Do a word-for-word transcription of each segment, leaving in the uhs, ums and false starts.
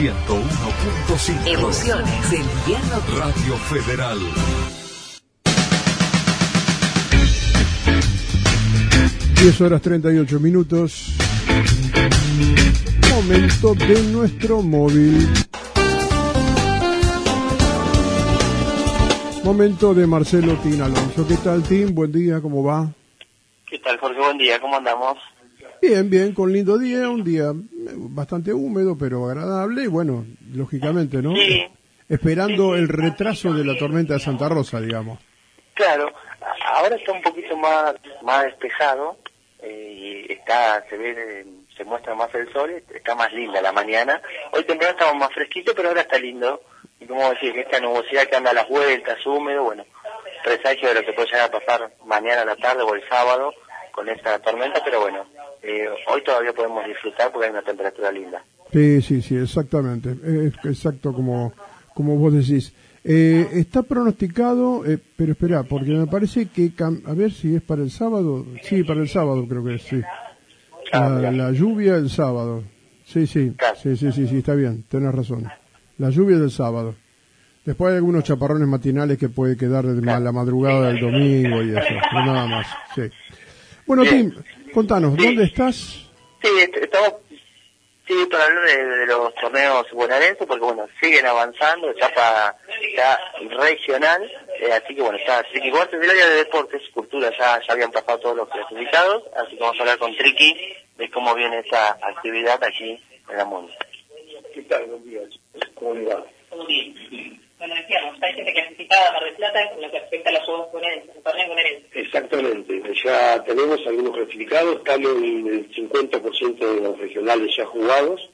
ciento uno punto cinco. Emociones del invierno. Radio Federal. diez horas treinta y ocho minutos. Momento de nuestro móvil. Momento de Marcelo Tin Alonso. ¿Qué tal, Tin? Buen día, ¿cómo va? ¿Qué tal, Jorge? Buen día, ¿cómo andamos? Bien, bien, con lindo día, un día bastante húmedo, pero agradable, y bueno, lógicamente, ¿no? Sí. Esperando Sí, sí. el retraso de la tormenta de Santa Rosa, digamos. Claro, ahora está un poquito más más despejado, eh, y está, se ve, se muestra más el sol, está más linda la mañana. Hoy temprano estamos más fresquitos, pero ahora está lindo. Y como decir, esta nubosidad que anda a las vueltas, húmedo, bueno, presagio de lo que puede llegar a pasar mañana a la tarde o el sábado con esta tormenta, pero bueno, eh, hoy todavía podemos disfrutar porque hay una temperatura linda. Sí, sí, sí, exactamente, es exacto como, como vos decís. Eh, está pronosticado, eh, pero espera, porque me parece que, cam- a ver si es para el sábado, sí, para el sábado creo que es, sí. Ah, La, mira. la lluvia el sábado, sí, sí, Claro. sí, sí, sí, sí, está bien, tenés razón. La lluvia del sábado. Después hay algunos chaparrones matinales que puede quedar de Claro. la madrugada del domingo y eso, pero nada más, sí. Bueno, Bien. Tim, contanos, Sí. ¿dónde estás? Sí, est- estamos sí, para hablar de, de los torneos bonaerenses, porque bueno, siguen avanzando, etapa ya regional, eh, así que bueno, está Triqui Cortes del área de deportes, cultura, ya, ya habían pasado todos los clasificados, así que vamos a hablar con Triqui de cómo viene esta actividad aquí en la Muni. ¿Qué tal? Buen día. ¿Cómo le va? Todo bien. Bueno, decíamos, hay gente clasificada a Mar del Plata en lo que respecta a los juegos bonaerenses, el torneo bonaerense. Exactamente. Ya tenemos algunos clasificados, estamos en el cincuenta por ciento de los regionales ya jugados.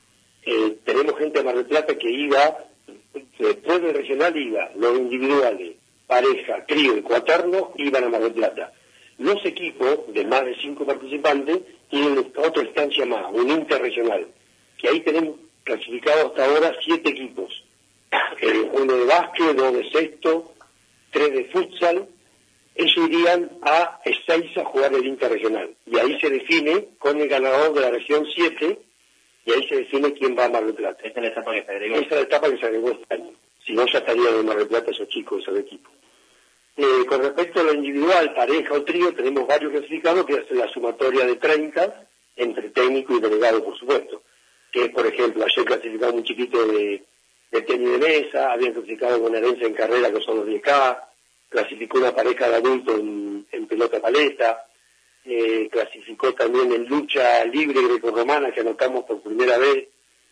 Eh, tenemos gente de Mar del Plata que iba, después del regional iba, los individuales, pareja, trío y cuaterno, iban a Mar del Plata. Los equipos de más de cinco participantes tienen otra instancia más, un interregional, que ahí tenemos clasificados hasta ahora siete equipos. Eh, uno de básquet, dos de sexto, tres de futsal. Ellos irían a Ezeiza a jugar el interregional. Y ahí se define con el ganador de la región siete, y ahí se define quién va a Mar del Plata. Esta es la etapa que se agregó. Esa es la etapa que se agregó este año. Si no, ya estarían en Mar del Plata esos chicos, esos equipos. Eh, con respecto a lo individual, pareja o trío, tenemos varios clasificados que hacen la sumatoria de treinta, entre técnico y delegado, por supuesto. Que, por ejemplo, ayer clasificamos un chiquito de, de tenis de mesa, habían clasificado bonaerense en carrera, que son los diez K, clasificó una pareja de adultos en, en pelota paleta, eh, clasificó también en lucha libre grecorromana, que anotamos por primera vez,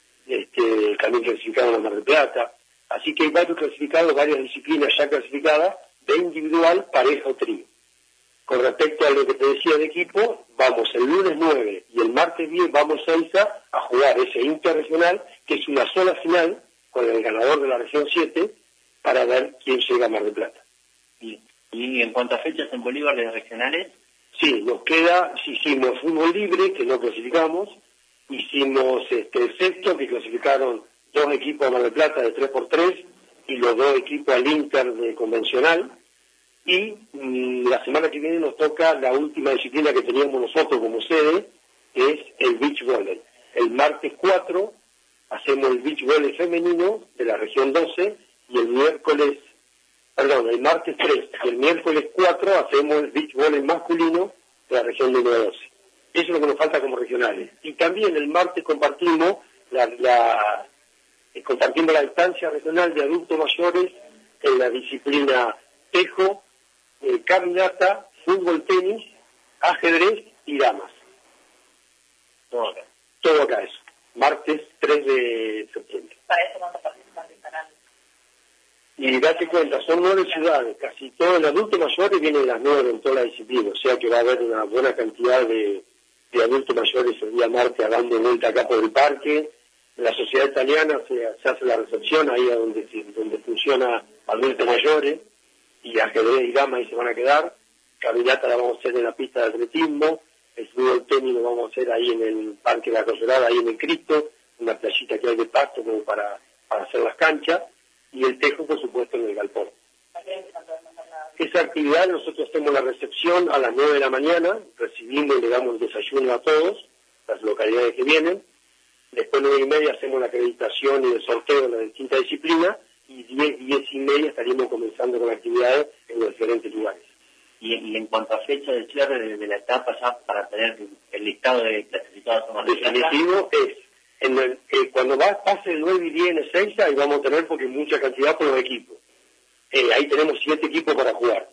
este, también clasificaron a Mar del Plata. Así que hay varios clasificados, varias disciplinas ya clasificadas, de individual, pareja o trío. Con respecto a lo que te decía de equipo, vamos el lunes nueve y el martes diez vamos a Ezeiza a jugar ese interregional, que es una sola final, con el ganador de la región siete, para ver quién llega a Mar del Plata. Y, y en cuanto a fechas en Bolívar de regionales, Sí, nos queda, hicimos fútbol libre, que no clasificamos, hicimos este, el sexto, que clasificaron dos equipos a Mar del Plata de tres por tres, y los dos equipos al Inter de convencional, y mmm, la semana que viene nos toca la última disciplina que teníamos nosotros como sede, que es el beach volley. El martes cuatro hacemos el beach volley femenino de la región doce, y el miércoles, perdón, el martes tres y el miércoles cuatro hacemos el beach volley masculino de la región número doce. Eso es lo que nos falta como regionales. Y también el martes compartimos la, la eh, compartimos la distancia regional de adultos mayores en la disciplina tejo, eh, caminata, fútbol, tenis, ajedrez y damas. todo acá. Todo acá eso. Martes tres de septiembre. Para eso, ¿cuántos participantes estarán? Y date cuenta, son nueve ciudades, casi todo el adulto mayor viene de las nueve en toda la disciplina, o sea que va a haber una buena cantidad de, de adultos mayores el día martes dando vuelta acá por el parque. En la sociedad italiana se, se hace la recepción, ahí es donde, donde funciona adultos mayores, y ajedrez y dama ahí se van a quedar. Caminata la vamos a hacer en la pista de atletismo, el fútbol tenis lo vamos a hacer ahí en el Parque de la Coserada, ahí en el Cristo, una playita que hay de pasto como para, para hacer las canchas, y el tejo, por supuesto, en el galpón. Esa actividad nosotros hacemos la recepción a las nueve de la mañana, recibimos y le damos el desayuno a todos, las localidades que vienen, después nueve y media hacemos la acreditación y el sorteo de las distintas disciplinas, y diez, diez y media estaríamos comenzando con actividades en los diferentes lugares. Y, y en cuanto a fecha de cierre de, de la etapa, ya para tener el listado de clasificados a Mar del Plata. Definitivo es, en el, eh, cuando va pase el nueve y diez en Ezeiza, ahí vamos a tener porque hay mucha cantidad por los equipos. Eh, ahí tenemos siete equipos para jugar.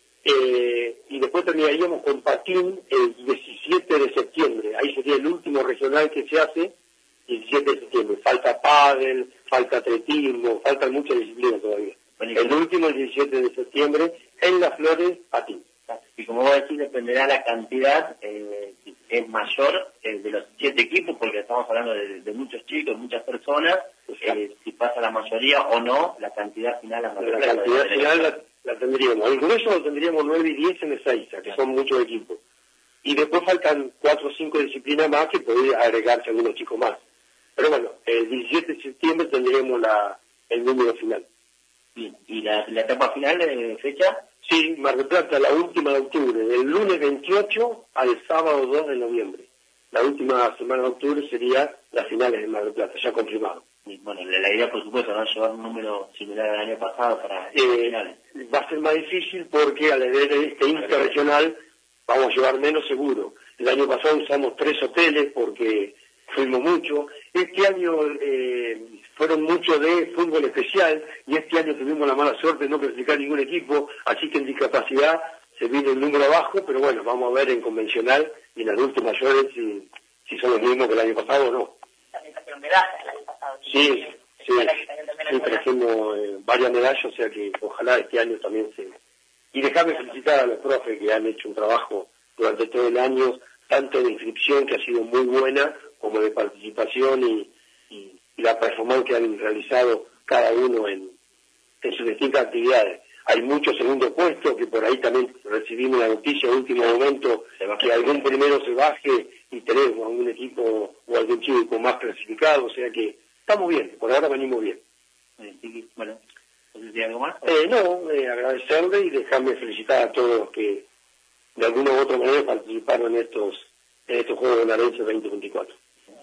Eh, y después terminaríamos con patín el diecisiete de septiembre, ahí sería el último regional que se hace, diecisiete de septiembre. Falta pádel, falta atletismo, faltan muchas disciplinas todavía. El último, el diecisiete de septiembre, en Las Flores, patín. Y como vos decís, dependerá la cantidad, eh, es mayor eh, de los siete equipos, porque estamos hablando de, de muchos chicos, muchas personas, eh, si pasa la mayoría o no, la cantidad final a La cantidad final la, la tendríamos. El grueso lo tendríamos nueve y diez en Ezeiza, que son muchos equipos. Y después faltan cuatro o cinco disciplinas más que podría agregarse algunos chicos más. Pero bueno, el diecisiete de septiembre tendremos la, el número final. Bien. ¿Y la, la etapa final de fecha? Sí, Mar del Plata, la última de octubre, del lunes veintiocho al sábado dos de noviembre. La última semana de octubre sería las finales de Mar del Plata, ya confirmado. Y bueno, la, la idea, por supuesto, no es llevar un número similar al año pasado para eh, las finales. Va a ser más difícil porque al haber este interregional vamos a llevar menos seguro. El año pasado usamos tres hoteles porque fuimos mucho. Este año eh, fueron muchos de fútbol especial y este año tuvimos la mala suerte de no clasificar ningún equipo, así que en discapacidad se vino el número abajo, pero bueno, vamos a ver en convencional y en adultos mayores si, si son los mismos que el año pasado o no. También trajeron medallas el año pasado. Sí, sí, sí, trajimos eh, varias medallas, o sea que ojalá este año también se... Y dejarme felicitar a los profes que han hecho un trabajo durante todo el año, tanto de inscripción, que ha sido muy buena, como de participación y, y, y la performance que han realizado cada uno en, en sus distintas actividades. Hay muchos segundos puestos, que por ahí también recibimos la noticia en último momento que algún primero se baje y tenemos algún equipo o algún chico más clasificado, o sea que estamos bien, por ahora venimos bien. Bueno, ¿tienes algo más? Eh, no, eh, agradecerle y dejarme felicitar a todos los que de alguna u otra manera participaron en estos, en estos Juegos Bonaerenses veinte veinticuatro.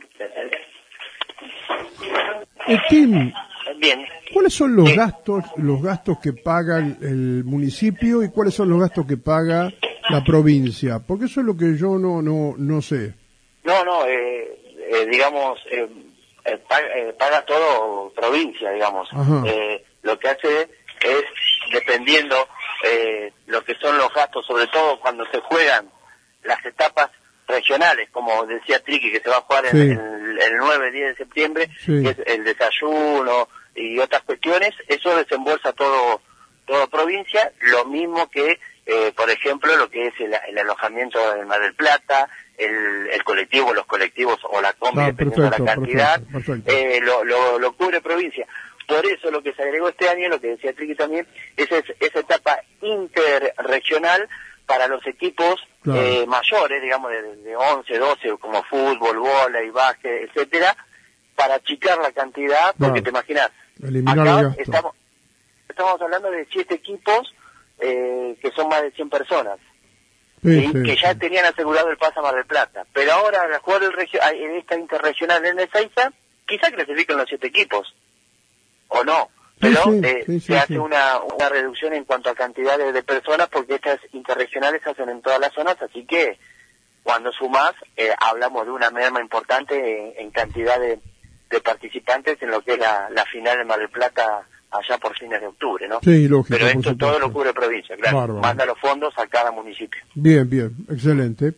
Eh, Tim, Bien. ¿cuáles son los gastos, los gastos que paga el, el municipio y cuáles son los gastos que paga la provincia? Porque eso es lo que yo no no no sé. No, no, eh, eh, digamos, eh, eh, paga, eh, paga todo provincia, digamos. Eh, lo que hace es, dependiendo eh, lo que son los gastos, sobre todo cuando se juegan las etapas regionales, como decía Triqui, que se va a jugar en, sí. en el nueve diez de septiembre, sí. que es el desayuno y otras cuestiones, eso desembolsa todo todo provincia, lo mismo que, eh, por ejemplo, lo que es el, el alojamiento en Mar del Plata, el, el colectivo, los colectivos o la combi, ah, dependiendo perfecto, de la cantidad, perfecto, perfecto. Eh, lo, lo, lo cubre provincia. Por eso lo que se agregó este año, lo que decía Triqui también, es esa, esa etapa interregional para los equipos claro. eh, mayores, digamos, de, de once, doce, como fútbol, vóley, básquet, etcétera, para achicar la cantidad, porque claro. te imaginas, acá estamos, estamos hablando de siete equipos eh, que son más de cien personas, sí, ¿sí? Sí, que ya sí. tenían asegurado el pase a Mar del Plata, pero ahora al jugar el regio, en esta interregional en Ezeiza, quizá clasifiquen los siete equipos, o no. Pero sí, sí, eh, sí, sí, se hace sí. una, una reducción en cuanto a cantidades de personas porque estas interregionales se hacen en todas las zonas, así que cuando sumás eh, hablamos de una merma importante en, en cantidad de, de participantes en lo que es la, la final de Mar del Plata allá por fines de octubre, ¿no? Sí, lógico. Pero esto por todo supuesto. lo cubre provincia, claro. Bárbaro. Manda los fondos a cada municipio. Bien, bien, excelente.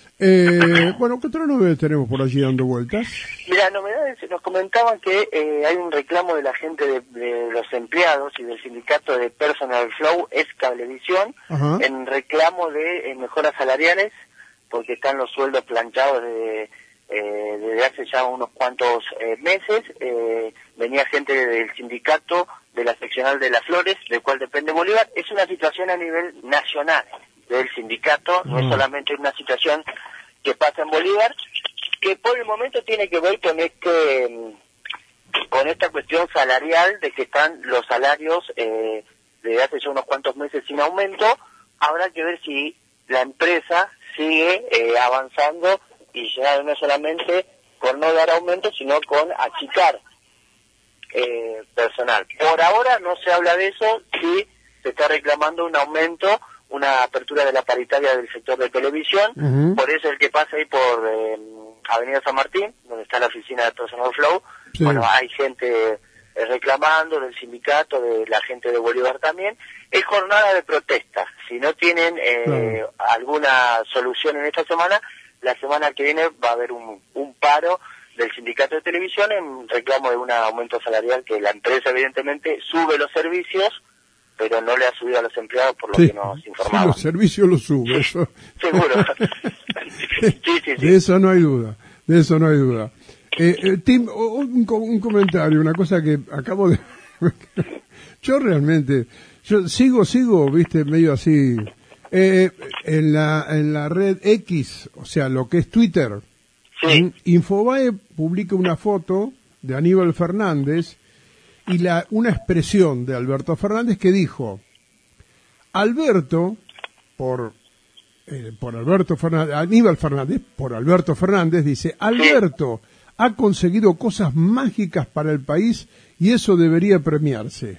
Eh, bueno, ¿qué otras novedades tenemos por allí dando vueltas? Mira, novedades, nos comentaban que eh, hay un reclamo de la gente de, de los empleados y del sindicato de Personal Flow, es Cablevisión, Ajá. en reclamo de eh, mejoras salariales, porque están los sueldos planchados de, eh, desde hace ya unos cuantos eh, meses. Eh, venía gente del sindicato de la seccional de Las Flores, del cual depende Bolívar. Es una situación a nivel nacional del sindicato, no es solamente una situación que pasa en Bolívar, que por el momento tiene que ver con este con esta cuestión salarial de que están los salarios eh, desde hace ya unos cuantos meses sin aumento. Habrá que ver si la empresa sigue eh, avanzando y ya no solamente con no dar aumento, sino con achicar eh, personal. Por ahora no se habla de eso, sí se está reclamando un aumento, una apertura de la paritaria del sector de televisión, uh-huh. Por eso el que pasa ahí por eh, Avenida San Martín, donde está la oficina de Personal Flow, sí. Bueno, hay gente eh, reclamando del sindicato, de la gente de Bolívar también. Es jornada de protesta. Si no tienen eh, uh-huh. alguna solución en esta semana, la semana que viene va a haber un, un paro del sindicato de televisión en reclamo de un aumento salarial que la empresa evidentemente sube los servicios, pero no le ha subido a los empleados por lo sí, que nos informaban. Sí, los servicios los sube, eso. Seguro. sí, sí, sí. De eso no hay duda, de eso no hay duda. Eh, eh, Tim, un, un comentario, una cosa que acabo de... yo realmente, yo sigo, sigo, viste, medio así, eh, en la en la red X, o sea, lo que es Twitter, sí. Infobae publica una foto de Aníbal Fernández y la una expresión de Alberto Fernández que dijo, Alberto, por eh, por Alberto Fernández, Aníbal Fernández, por Alberto Fernández, dice, Alberto ha conseguido cosas mágicas para el país y eso debería premiarse.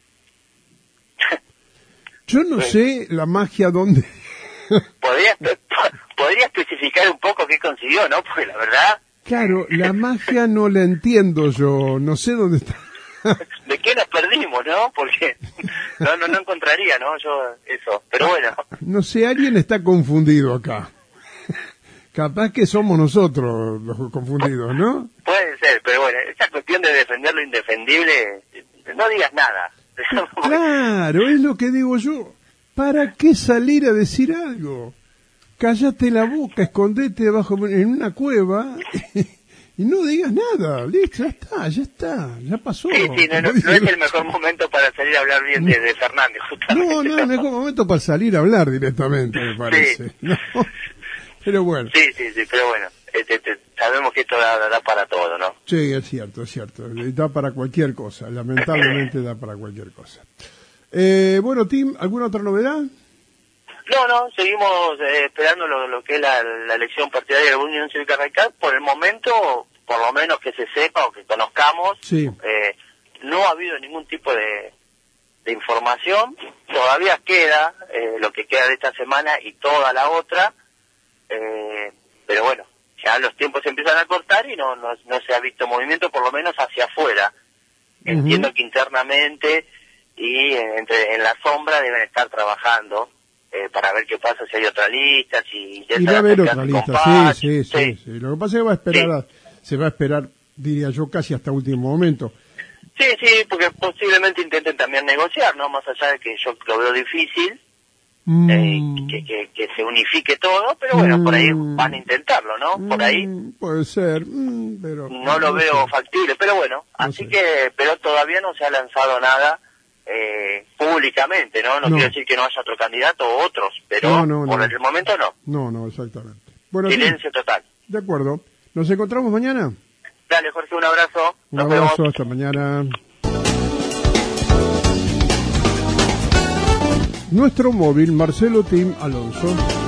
Yo no sé la magia dónde... ¿Podría, podría especificar un poco qué consiguió, ¿no? Porque la verdad... Claro, la magia no la entiendo yo, no sé dónde está. ¿De qué nos perdimos, no? Porque no, no, no encontraría, ¿no? Yo eso, pero bueno. No sé, alguien está confundido acá. Capaz que somos nosotros los confundidos, ¿no? Puede ser, pero bueno, esa cuestión de defender lo indefendible, no digas nada. Claro, es lo que digo yo. ¿Para qué salir a decir algo? Cállate la boca, escondete debajo en una cueva y no digas nada. Listo, ya está, ya está, ya pasó. Sí, sí, no, no, no es el mejor momento para salir a hablar bien de, de Fernández, justamente. No, no es el mejor momento para salir a hablar directamente, me parece. Sí. ¿No? Pero bueno. Sí, sí, sí, pero bueno, este, este, sabemos que esto da, da para todo, ¿no? Sí, es cierto, es cierto. Da para cualquier cosa, lamentablemente da para cualquier cosa. Eh, bueno, Tim, ¿alguna otra novedad? No, no, seguimos eh, esperando lo, lo que es la, la elección partidaria de la Unión Cívica Radical. Por el momento, por lo menos que se sepa o que conozcamos, sí. eh, no ha habido ningún tipo de, de información. Todavía queda eh, lo que queda de esta semana y toda la otra, eh, pero bueno, ya los tiempos se empiezan a cortar y no, no, no se ha visto movimiento, por lo menos hacia afuera. Uh-huh. Entiendo que internamente y eh, entre en la sombra deben estar trabajando. Eh, para ver qué pasa, si hay otra lista, si... Y va a haber otra lista, sí, sí, sí, sí, sí. Lo que pasa es que va a esperar, a, se va a esperar, diría yo, casi hasta último momento. Sí, sí, porque posiblemente intenten también negociar, ¿no? Más allá de que yo lo veo difícil, mm. eh, que, que, que se unifique todo, pero bueno, mm. por ahí van a intentarlo, ¿no? Por ahí... Mm, puede ser, mm, pero... No lo no veo sé. factible, pero bueno, no así sé. que, pero todavía no se ha lanzado nada... Eh, públicamente, ¿no? ¿no? No quiero decir que no haya otro candidato o otros, pero no, no, por no. el momento no. No, no, exactamente. Bueno, silencio sí. total. De acuerdo. ¿Nos encontramos mañana? Dale, Jorge, un abrazo. Un Nos abrazo, vemos. hasta mañana. Nuestro móvil, Marcelo Tim Alonso.